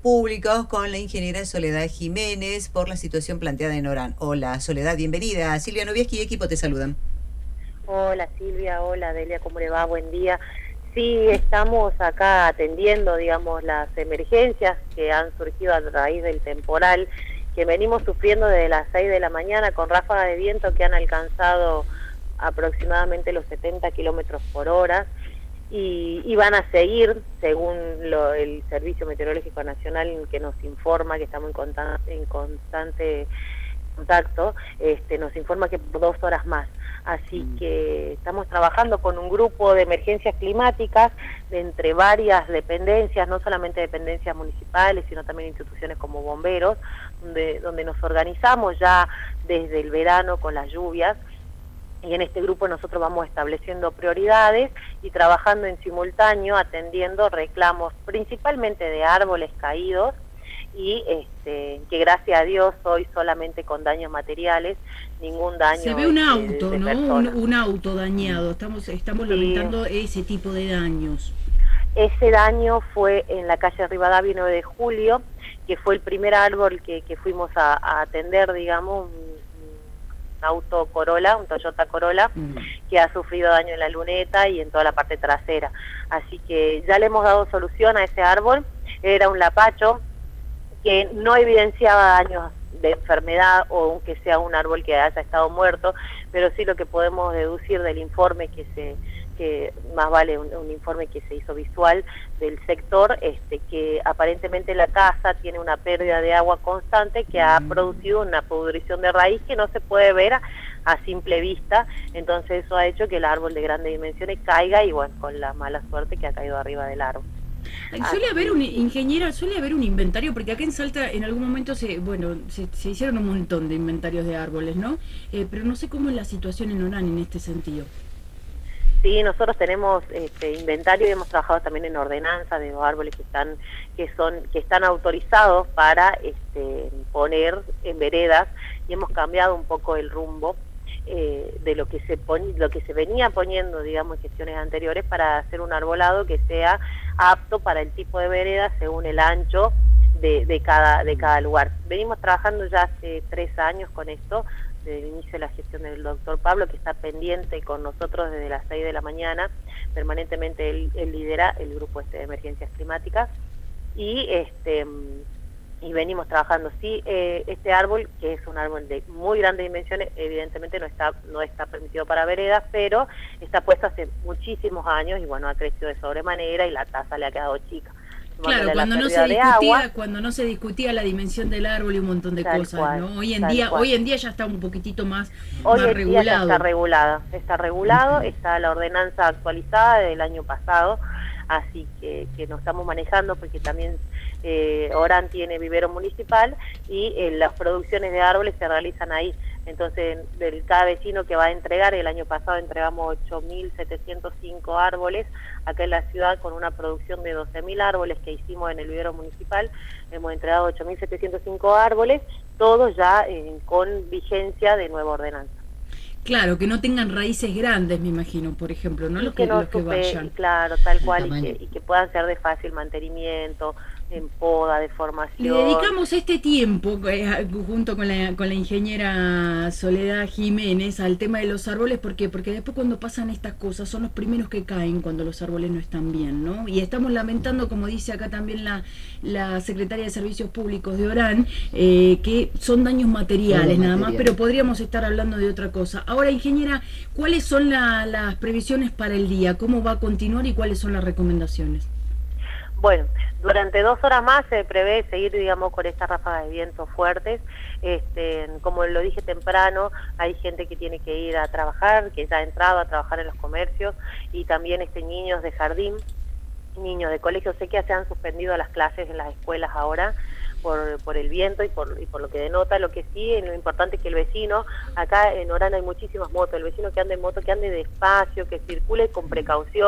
Públicos con la ingeniera Soledad Jiménez por la situación planteada en Orán. Hola Soledad, bienvenida. Silvia Novieski y equipo te saludan. Hola Silvia, hola Delia, ¿cómo le va? Buen día. Sí, estamos acá atendiendo, digamos, las emergencias que han surgido a raíz del temporal que venimos sufriendo desde las 6 de la mañana con ráfagas de viento que han alcanzado aproximadamente los 70 kilómetros por hora y van a seguir, según el Servicio Meteorológico Nacional que nos informa, que estamos en constante contacto, nos informa que por 2 horas más. Así que estamos trabajando con un grupo de emergencias climáticas entre varias dependencias, no solamente dependencias municipales, sino también instituciones como bomberos, donde nos organizamos ya desde el verano con las lluvias. Y en este grupo nosotros vamos estableciendo prioridades y trabajando en simultáneo, atendiendo reclamos principalmente de árboles caídos, y que gracias a Dios hoy solamente con daños materiales, ningún daño. Se ve un auto, de ¿no? Un auto dañado. Estamos lamentando ese tipo de daños. Ese daño fue en la calle Rivadavia 9 de Julio, que fue el primer árbol que fuimos a atender, digamos, un auto Corolla, un Toyota Corolla, que ha sufrido daño en la luneta y en toda la parte trasera. Así que ya le hemos dado solución a ese árbol. Era un lapacho que no evidenciaba daños de enfermedad o aunque sea un árbol que haya estado muerto, pero sí lo que podemos deducir del informe que más vale un informe que se hizo visual del sector, que aparentemente la casa tiene una pérdida de agua constante que ha producido una pudrición de raíz que no se puede ver a simple vista. Entonces eso ha hecho que el árbol de grandes dimensiones caiga y bueno, con la mala suerte que ha caído arriba del árbol. Suele haber un inventario, porque acá en Salta en algún momento se hicieron un montón de inventarios de árboles, ¿no? Pero no sé cómo es la situación en Orán en este sentido. Sí, nosotros tenemos inventario y hemos trabajado también en ordenanza de los árboles que están autorizados para poner en veredas, y hemos cambiado un poco el rumbo de lo que se venía poniendo, digamos, en gestiones anteriores, para hacer un arbolado que sea apto para el tipo de vereda según el ancho de cada lugar. Venimos trabajando ya hace 3 años con esto, desde el inicio de la gestión del doctor Pablo, que está pendiente con nosotros desde las 6 de la mañana, permanentemente él lidera el grupo de emergencias climáticas, y venimos trabajando. Sí, este árbol, que es un árbol de muy grandes dimensiones, evidentemente no está permitido para veredas, pero está puesto hace muchísimos años y bueno, ha crecido de sobremanera y la tasa le ha quedado chica. Claro, cuando no se discutía la dimensión del árbol y un montón de cosas, cual, ¿no? Hoy en día ya está un poquitito más regulado. Día ya está regulado, está la ordenanza actualizada del año pasado, así que nos estamos manejando porque también Orán tiene vivero municipal y las producciones de árboles se realizan ahí. Entonces, cada vecino que va a entregar, el año pasado entregamos 8.705 árboles acá en la ciudad, con una producción de 12.000 árboles que hicimos en el vivero municipal. Hemos entregado 8.705 árboles, todos ya con vigencia de nueva ordenanza. Claro, que no tengan raíces grandes, me imagino, por ejemplo, ¿no? Los que vayan. Claro, tal cual, y que puedan ser de fácil mantenimiento, en poda, de formación. Le dedicamos este tiempo, junto con la ingeniera Soledad Jiménez, al tema de los árboles. ¿Por qué? Porque después, cuando pasan estas cosas, son los primeros que caen cuando los árboles no están bien, ¿no? Y estamos lamentando, como dice acá también la secretaria de Servicios Públicos de Orán, que son daños materiales nada más, pero podríamos estar hablando de otra cosa. Ahora, ingeniera, ¿cuáles son las previsiones para el día? ¿Cómo va a continuar y cuáles son las recomendaciones? Bueno, durante 2 horas más se prevé seguir, digamos, con estas ráfagas de viento fuertes. Como lo dije temprano, hay gente que tiene que ir a trabajar, que ya ha entrado a trabajar en los comercios, y también niños de jardín, niños de colegio. Sé que se han suspendido las clases en las escuelas ahora por el viento y por lo que denota. Lo que sí, lo importante es que el vecino, acá en Orán hay muchísimas motos, el vecino que ande en moto, que ande despacio, que circule con precaución,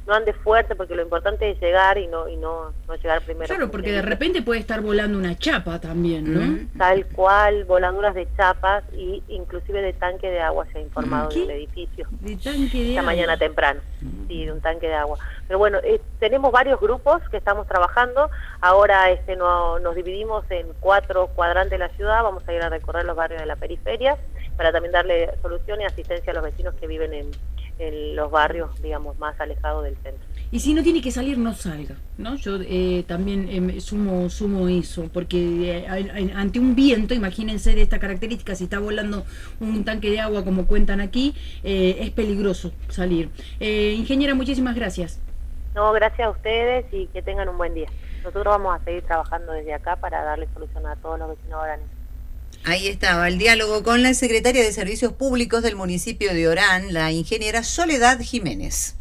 no ande fuerte, porque lo importante es llegar y no llegar primero. Claro, porque de repente puede estar volando una chapa también, ¿no? Tal cual, voladuras de chapas y inclusive de tanque de agua se ha informado ¿Qué? del edificio. De tanque de Esta agua. mañana temprano, sí, de un tanque de agua. Pero bueno, tenemos varios grupos que estamos trabajando. Ahora nos dividimos en 4 cuadrantes de la ciudad. Vamos a ir a recorrer los barrios de la periferia para también darle solución y asistencia a los vecinos que viven en los barrios, digamos, más alejados del centro. Y si no tiene que salir, no salga, ¿no? Yo también sumo eso, porque ante un viento, imagínense de esta característica, si está volando un tanque de agua como cuentan aquí, es peligroso salir. Ingeniera, muchísimas gracias. No, gracias a ustedes y que tengan un buen día. Nosotros vamos a seguir trabajando desde acá para darle solución a todos los vecinos oraneses. Ahí estaba el diálogo con la secretaria de Servicios Públicos del municipio de Orán, la ingeniera Soledad Jiménez.